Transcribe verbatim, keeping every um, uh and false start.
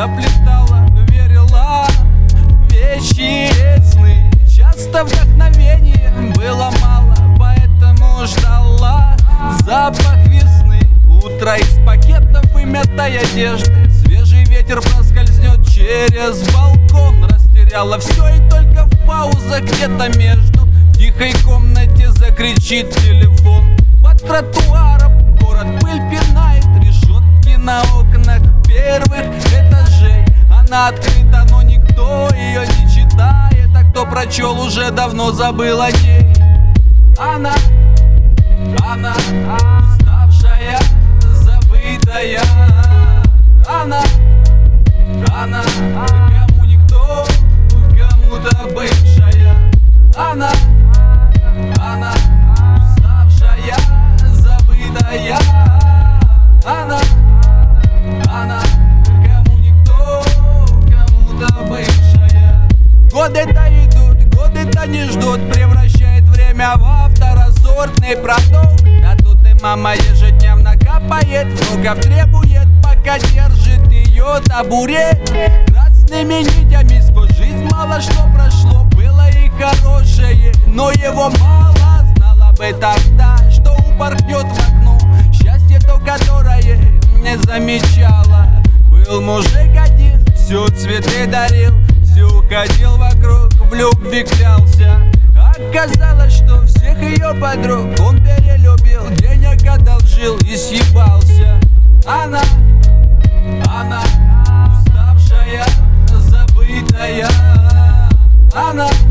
заплетала, верила вещи сны. Часто вдохновения было мало, поэтому ждала запах весны. Утро из пакетов и мятой одежды, свежий ветер проскользнет через балкон. Растеряла все и только в паузах где-то между в тихой комнате закричит телефон. Под тротуаром город пыль пинает, решетки на окнах первых этажей. Она открыта, но никто ее не читает, а кто прочел, уже давно забыл о ней. Она, она, уставшая, забытая. Она, она, кому никто, кому-то бывшая. Она, она, уставшая, забытая. Она, она, кому никто, кому-то бывшая. Годы-то идут, годы-то не ждут, превращает время в второсортный продукт. А тут и мама ежедневно капает, внуков требует, пока держит ее табурет. Красными нитями сквозь жизнь мало что прошло, было и хорошее, но его мало. Знала бы тогда, что упорхнет в окно счастье то, которое не замечала. Был мужик один, все цветы дарил, все ходил вокруг, в любви клялся. Оказалось, что всех ее подруг он перелюбил, денег одолжил и съебался. Она, она, уставшая, забытая. Она,